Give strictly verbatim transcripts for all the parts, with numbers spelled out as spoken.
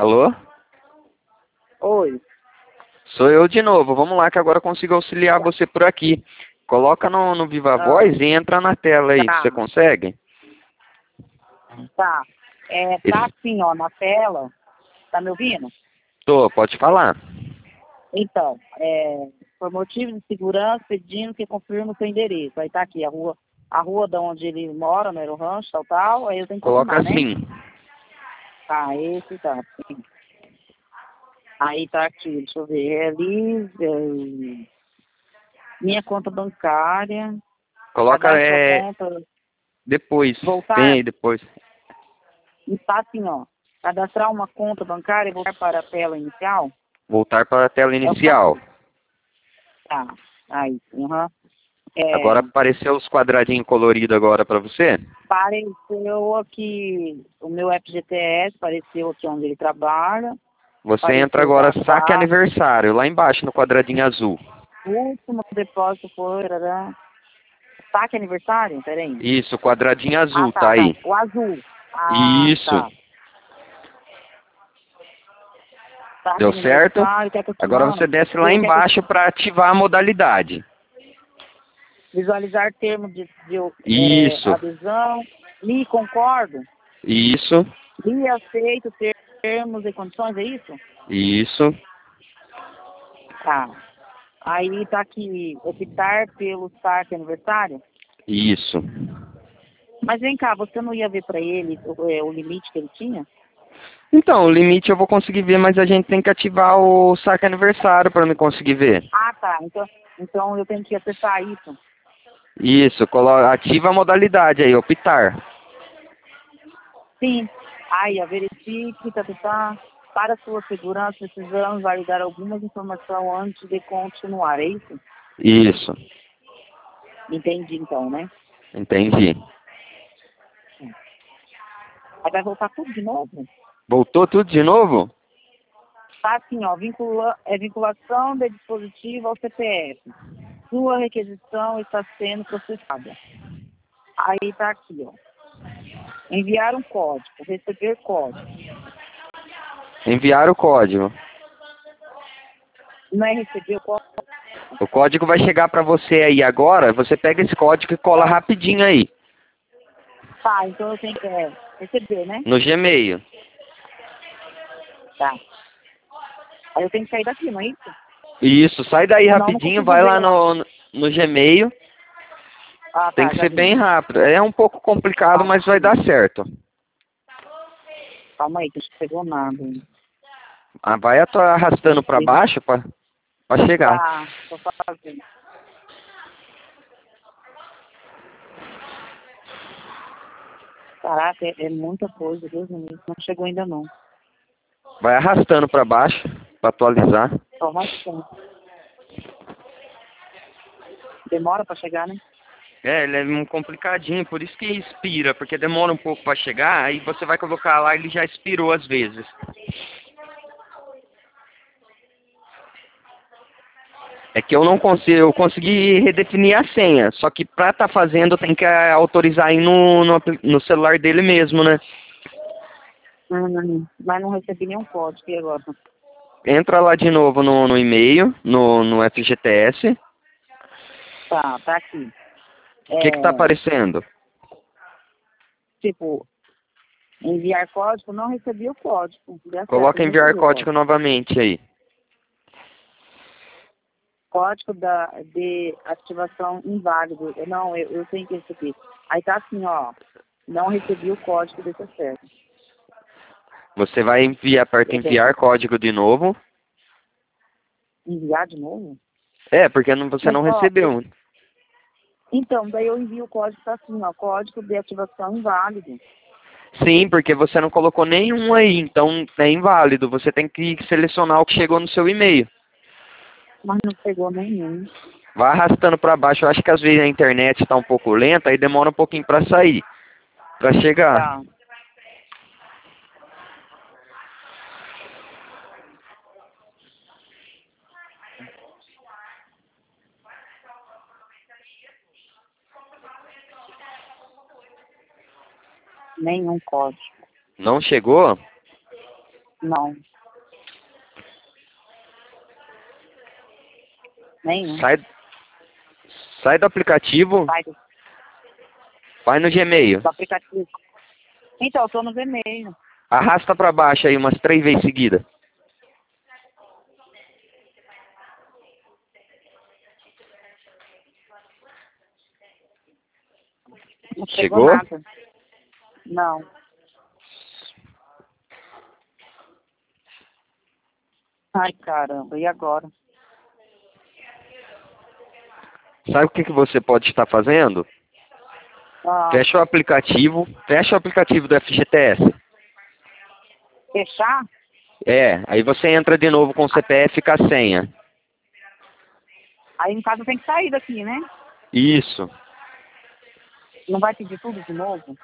Alô? Oi. Sou eu de novo. Vamos lá que agora eu consigo auxiliar você por aqui. Coloca no, no Viva Ah, Voz e entra na tela aí. tá, Você consegue? tá. É, tá Esse- assim, ó, na tela. Tá me ouvindo? Tô, pode falar. Então, é, por motivo de segurança, pedindo que confirme o seu endereço. Aí tá aqui, a rua, a rua da onde ele mora, né, o rancho, tal, tal. Aí eu tenho que Coloca confirmar, né? assim. Tá, esse tá, sim. Aí tá aqui, deixa eu ver, é ali, é, minha conta bancária, Coloca cadastre sua é, conta, depois. Tem voltar, aí depois. está assim, ó, cadastrar uma conta bancária e voltar para a tela inicial. Voltar para a tela É o próximo. inicial. Tá, aí, uhum. Agora É, apareceu os quadradinhos coloridos agora para você. apareceu aqui o meu F G T S, apareceu aqui onde ele trabalha, Você entra apareceu agora da saque data, aniversário, lá embaixo no quadradinho azul. o último depósito foi, tarará. Saque aniversário? Peraí. Isso, quadradinho Ah, azul, tá tá, tá, aí. o azul. Ah, Isso. tá. Saque Deu certo? aniversário, quer que eu te Agora você mando? desce lá Eu quero que eu te- embaixo para ativar a modalidade. visualizar termos de, de é, Isso, adesão, li concordo, isso, li aceito termos e condições, é isso? isso, Tá. Aí tá aqui, optar pelo saque aniversário. isso. Mas vem cá, você não ia ver pra ele o, é, o limite que ele tinha? Então, o limite eu vou conseguir ver, mas a gente tem que ativar o saque aniversário para me conseguir ver. Ah, tá. Então, então eu tenho que acessar isso. Isso, colo- ativa a modalidade aí, optar. Sim. Aí, a verifique, tá, tá, tá. Para sua segurança, precisamos validar algumas informações antes de continuar, é isso? Isso, Entendi, então, né? entendi. Aí vai voltar tudo de novo? Voltou tudo de novo? Tá assim, ó, vincula, é vinculação de dispositivo ao C P F. Sua requisição está sendo processada. Aí tá aqui, ó. Enviar um código, receber código. Enviar o código. Não é receber o código? O código vai chegar para você aí agora, você pega esse código e cola rapidinho aí, Tá, então eu tenho que é, receber, né? no Gmail. Tá. Aí eu tenho que sair daqui, não é isso? Isso, sai daí Senão eu não rapidinho, consigo vai ver lá lá. no, no Gmail. Ah, Tem tá, que já ser bem vi. rápido. É um pouco complicado, mas vai dar Aqui. certo. Calma aí, que não chegou nada. Ah, vai atu- arrastando para baixo para chegar. Tá, tô fazendo. Caraca, é, é muita coisa, Deus me livre. Não chegou ainda não. Vai arrastando para baixo para atualizar. Só mais tempo. Demora pra chegar, né? É, ele é um complicadinho, por isso que expira, porque demora um pouco para chegar, aí você vai colocar lá, ele já expirou às vezes. É que eu não consigo, eu consegui redefinir a senha, só que pra estar fazendo tem que eh, autorizar aí no, no, apli- no celular dele mesmo, né? Hum, mas não recebi nenhum código e agora. Entra lá de novo no, no e-mail, no, no F G T S. Tá, tá aqui. O que que tá É, aparecendo? tipo, enviar código, não recebi o código. Deu certo, Coloca não enviar recebi o código código. novamente aí. Código da, de ativação inválido. Eu- Não, eu, eu tenho que receber. Aí tá assim, ó. Não recebi o código desse acesso. Você vai enviar, aperta Eu tenho enviar código de novo. enviar de novo? É, porque não, você Mas, não ó, eu- recebeu. então, daí eu envio o código, tá assim, ó. Código de ativação inválido. Sim, porque você não colocou nenhum aí, então é inválido. Você tem que selecionar o que chegou no seu e-mail. Mas não pegou nenhum. Vai arrastando para baixo. Eu acho que às vezes a internet está um pouco lenta, aí demora um pouquinho para sair, para chegar. Tá. Nenhum código. Não chegou? Não. Nenhum. Sai, sai do aplicativo, Sai do, vai no Gmail. do aplicativo. Então, eu tô no Gmail. Arrasta pra baixo aí umas três vezes seguida. Não Chegou? nada. Não. Ai, caramba, e agora? Sabe o que, que você pode estar fazendo? Ah, Fecha o aplicativo, fecha o aplicativo do F G T S. fechar? É, aí você entra de novo com o C P F e com a senha. Aí, no caso, tem que sair daqui, né? Isso. Não vai pedir tudo de novo?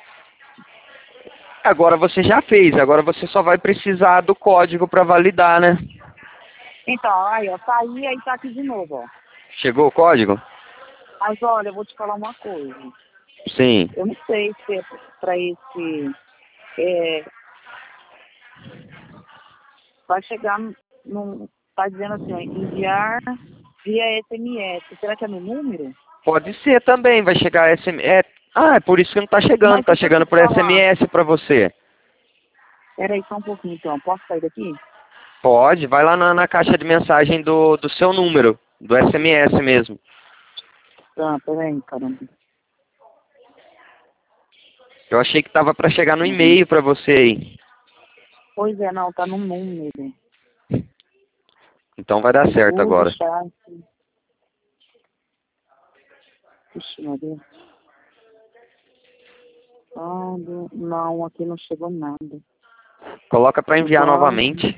Agora você já fez, agora você só vai precisar do código para validar, né? Então, aí, ó, saí, aí tá aqui de novo, ó. Chegou o código? Mas, olha, eu vou te falar uma coisa. Sim. Eu não sei se é pra esse... É, vai chegar num... Tá dizendo assim, ó, enviar via S M S. Será que é no número? Pode ser também, vai chegar S M S. É... Ah, é por isso que não tá chegando, Mas tá deixa eu chegando te por falar. S M S para você. Espera aí só um pouquinho, então. Posso sair daqui? Pode, vai lá na, na caixa de mensagem do, do seu número, do S M S mesmo. Tá, peraí, caramba. Eu achei que tava para chegar no Uhum. e-mail para você aí. Pois é, não, tá no número. Então vai dar certo Usa agora. chat. Ixi, meu Deus. Quando... Não, aqui não chegou nada. Coloca para enviar Então, novamente.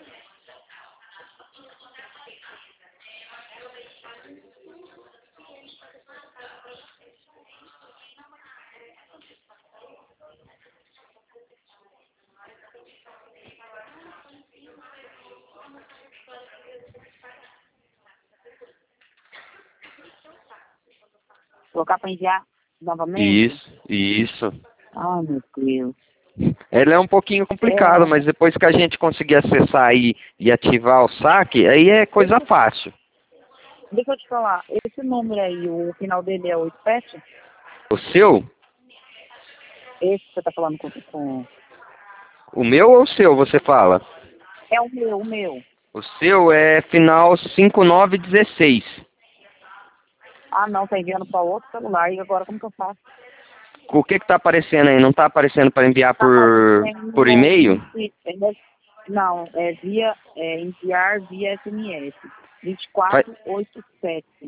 colocar para enviar novamente? Isso, isso. Ai, meu Deus. Ele é um pouquinho complicado, É, mas depois que a gente conseguir acessar aí e ativar o saque, aí é coisa fácil. deixa eu te falar, esse número aí, o final dele é oitenta e sete? O seu? Esse que você tá falando com, com... O meu ou o seu, você fala? É o meu, o meu. O seu é final cinco nove um seis. Ah, não, tá enviando para outro celular. E agora como que eu faço? O que que tá aparecendo aí? Não tá aparecendo para enviar Tá por, aparecendo por e-mail? é, não, é via é, enviar via S M S. Vai... vinte e quatro oitenta e sete.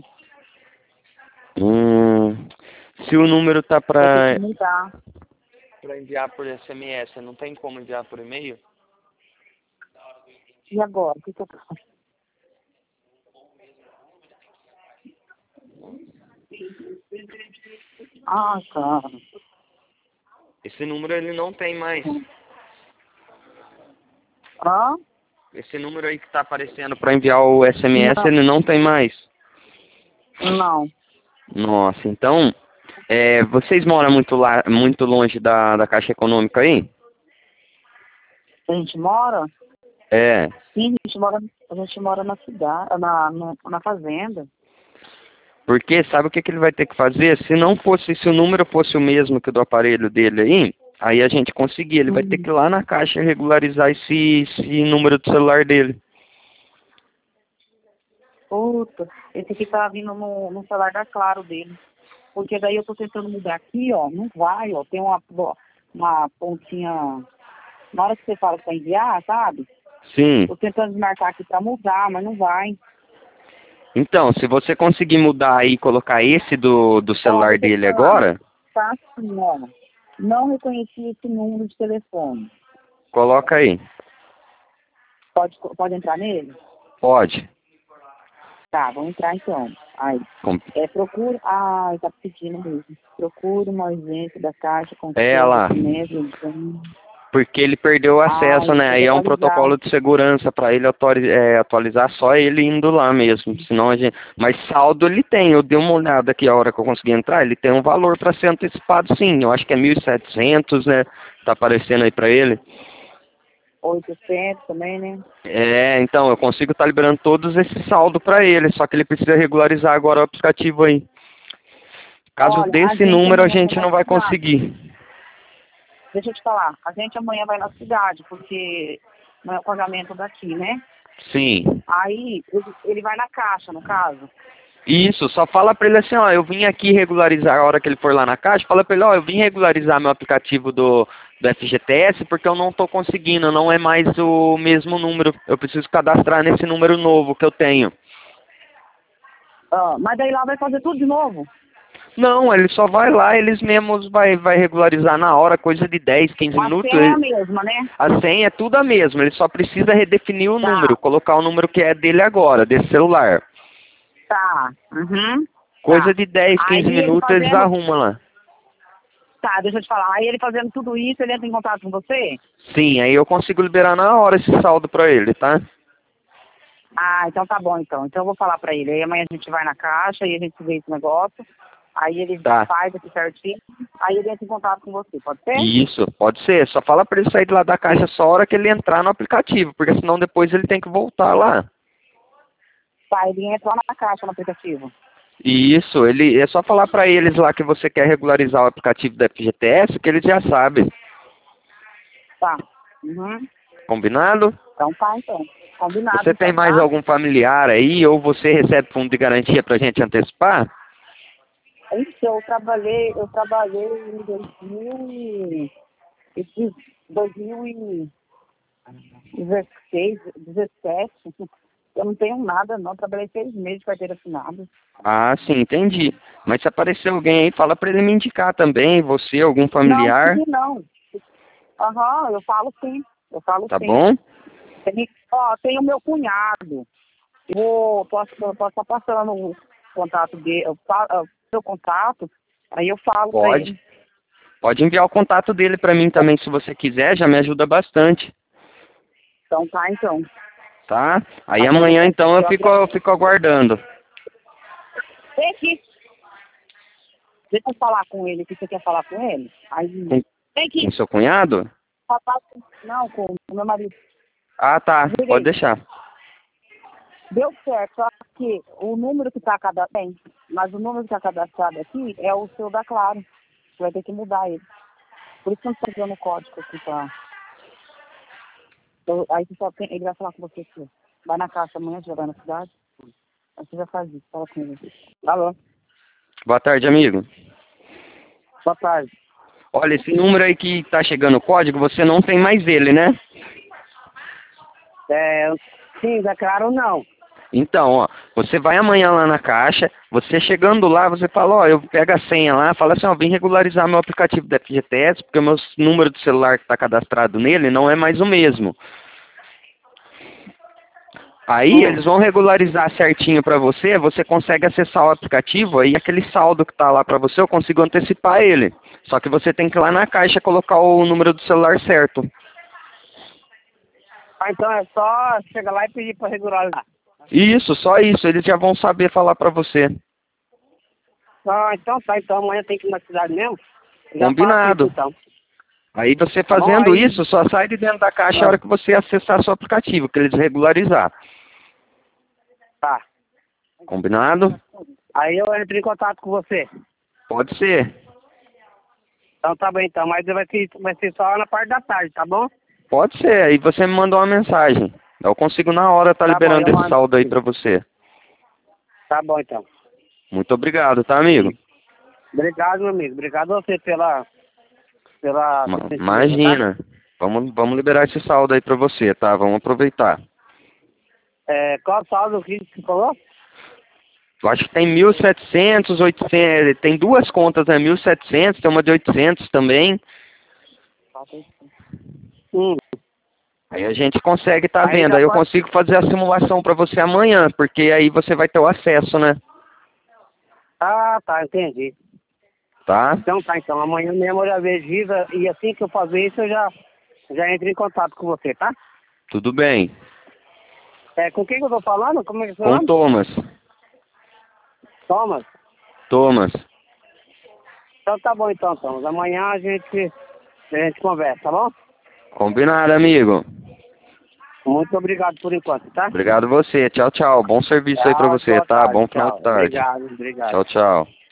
Hum, se o número tá Vai ter para que mudar. para enviar por S M S, não tem como enviar por e-mail? E agora? O que, que eu faço? Ah, cara. Esse número ele não tem mais. Hã? Esse número aí que tá aparecendo para enviar o S M S, Não. ele não tem mais. Não. Nossa, então, é, vocês moram muito, lá, muito longe da, da Caixa Econômica aí? A gente mora? É, Sim, a gente mora, a gente mora na cidade, na, na, na fazenda. porque sabe o que, que ele vai ter que fazer? Se não fosse, se o número fosse o mesmo que o do aparelho dele aí, aí a gente conseguia. Ele vai ter que ir lá na Caixa regularizar esse, esse número do celular dele. Puta, esse aqui tá vindo no, no celular da Claro dele. Porque daí eu tô tentando mudar aqui, ó, não vai, ó. Tem uma, uma pontinha. Na hora que você fala pra enviar, sabe? Sim. Tô tentando desmarcar aqui pra mudar, mas não vai. Então, se você conseguir mudar aí e colocar esse do, do Ó, celular deixa eu te dele falar. agora, Tá assim, ó. Não reconheci esse número de telefone. coloca aí. Pode, pode entrar nele? Pode. Tá, vamos entrar então. Aí. Com- É, procura. Ah, tá pedindo mesmo. Procura uma ausência da caixa com É seu lá. documento. Então... Porque ele perdeu o Ah, acesso, né? tem Aí que é um atualizar. protocolo de segurança para ele autori- é, atualizar só ele indo lá mesmo. Senão a gente... Mas saldo ele tem. Eu dei uma olhada aqui a hora que eu consegui entrar. Ele tem um valor para ser antecipado, sim. Eu acho que é mil e setecentos, né? Tá aparecendo aí para ele. oitocentos também, né? É, então, eu consigo estar liberando todos esse saldo para ele, só que ele precisa regularizar agora o aplicativo aí. Caso Olha, a desse gente número, a amanhã vai gente na não vai cidade. conseguir. Deixa eu te falar, a gente amanhã vai na cidade, porque não é o pagamento daqui, né? Sim. Aí ele, ele vai na caixa, no caso. Isso, só fala pra ele assim, ó, eu vim aqui regularizar, a hora que ele for lá na caixa, fala pra ele, ó, eu vim regularizar meu aplicativo do, do F G T S porque eu não tô conseguindo, não é mais o mesmo número, eu preciso cadastrar nesse número novo que eu tenho. Ah, mas daí lá vai fazer tudo de novo? Não, ele só vai lá, eles mesmos vai, vai regularizar na hora, coisa de dez, quinze A minutos. senha é a ele- mesma, né? A senha é tudo a mesma, ele só precisa redefinir o Tá, número, colocar o número que é dele agora, desse celular. tá. Uhum. Coisa Tá. de dez, quinze Aí ele minutos eles fazendo. arrumam lá. Tá, deixa eu te falar. Aí ele fazendo tudo isso, ele entra em contato com você? Sim, aí eu consigo liberar na hora esse saldo pra ele, tá? Ah, então tá bom então. Então eu vou falar pra ele. Aí amanhã a gente vai na caixa e a gente vê esse negócio. Aí ele Tá. faz aqui certinho. Aí ele entra em contato com você, pode ser? Isso, pode ser. Só fala pra ele sair de lá da caixa só a hora que ele entrar no aplicativo, porque senão depois ele tem que voltar lá. Tá, ele entra lá na caixa no aplicativo. Isso, ele é só falar pra eles lá que você quer regularizar o aplicativo da F G T S, que eles já sabem. Tá. Uhum. Combinado? Então tá, então. Combinado, Você tem então, mais tá? algum familiar aí, ou você recebe fundo de garantia pra gente antecipar? Então, eu trabalhei, eu trabalhei em dois mil e... esse dois mil e dezesseis, dezessete. Eu não tenho nada, não. Trabalhei seis meses de carteira assinada. Ah, sim, entendi. Mas se aparecer alguém aí, fala pra ele me indicar também, você, algum Não, familiar, sim, não. Aham, eu falo sim. Eu falo tá sim. bom? Tem, ó, tem o meu cunhado. Eu vou, posso, eu posso estar passando o contato dele, eu fa- o seu contato, aí eu falo pra Pode. ele. Pode enviar o contato dele pra mim também, se você quiser, já me ajuda bastante, Então tá, então. tá? Aí Até amanhã, você. então, eu Eu fico, eu agradeço. fico aguardando. Vem aqui. Deixa eu falar com ele, que você quer falar com ele? Aí, Com, vem com aqui. seu cunhado? Papai, não, com o meu marido. Ah, tá. Pode Liguei. deixar. Deu certo, só que o número que está cadastrado, mas o número que está cadastrado aqui é o seu da Claro. Você vai ter que mudar ele. Por isso que eu não estou usando o código aqui pra... Eu- aí você só tem... ele vai falar com você aqui. Vai na caixa amanhã, já vai na cidade. Aí você já faz isso, fala com ele. Alô? Boa tarde, amigo. Boa tarde. Olha, esse número aí que tá chegando o código, você não tem mais ele, né? É, sim, da Claro não. Então, ó, você vai amanhã lá na caixa, você chegando lá, você fala, ó, eu pego a senha lá, fala assim, ó, vim regularizar meu aplicativo da F G T S, porque o meu número de celular que está cadastrado nele não é mais o mesmo. Aí Hum. eles vão regularizar certinho para você, você consegue acessar o aplicativo, aí aquele saldo que está lá para você, eu consigo antecipar ele. Só que você tem que ir lá na caixa colocar o número do celular certo. Ah, então é só chegar lá e pedir para regularizar. Isso, só isso, eles já vão saber falar para você. Ah, então tá, então amanhã tem que ir na cidade mesmo? Já Combinado. faço isso, então. Aí você Tá bom, fazendo aí... isso, só sai de dentro da caixa a Ah, hora que você acessar seu aplicativo, que eles regularizar. tá. Combinado? Aí eu entro em contato com você. Pode ser. Então tá bem, então. Mas vai ser, vai ser só na parte da tarde, tá bom? Pode ser. Aí você me manda uma mensagem. Eu consigo na hora estar Tá bom, liberando eu esse mando. saldo aí pra você. Tá bom, então. Muito obrigado, tá, amigo? Obrigado, meu amigo. Obrigado a você pela... pela... Ma- sensibilidade, tá? Imagina. Vamos, vamos liberar esse saldo aí pra você, tá? Vamos aproveitar. É, qual saldo que você falou? Eu acho que tem mil e setecentos, oitocentos, tem duas contas, né? mil e setecentos, tem uma de oitocentos também. Hum. Aí a gente consegue estar Aí vendo. dá Aí eu pra... consigo fazer a simulação para você amanhã, porque aí você vai ter o acesso, né? Ah, tá, entendi. Tá? Então tá, então. Amanhã mesmo eu já vejo isso e assim que eu fazer isso eu já, já entro em contato com você, tá? Tudo bem. É, com quem que eu tô falando? Como é que é o seu Com o nome? Thomas. Thomas. Thomas. Então tá bom então, Thomas. Amanhã a gente, a gente conversa, tá bom? Combinado, amigo. Muito obrigado por enquanto, tá? Obrigado você. Tchau, tchau. Bom serviço aí pra Tchau, você, boa tá? tarde, Bom final tchau. de tarde. Obrigado, obrigado. Tchau, tchau.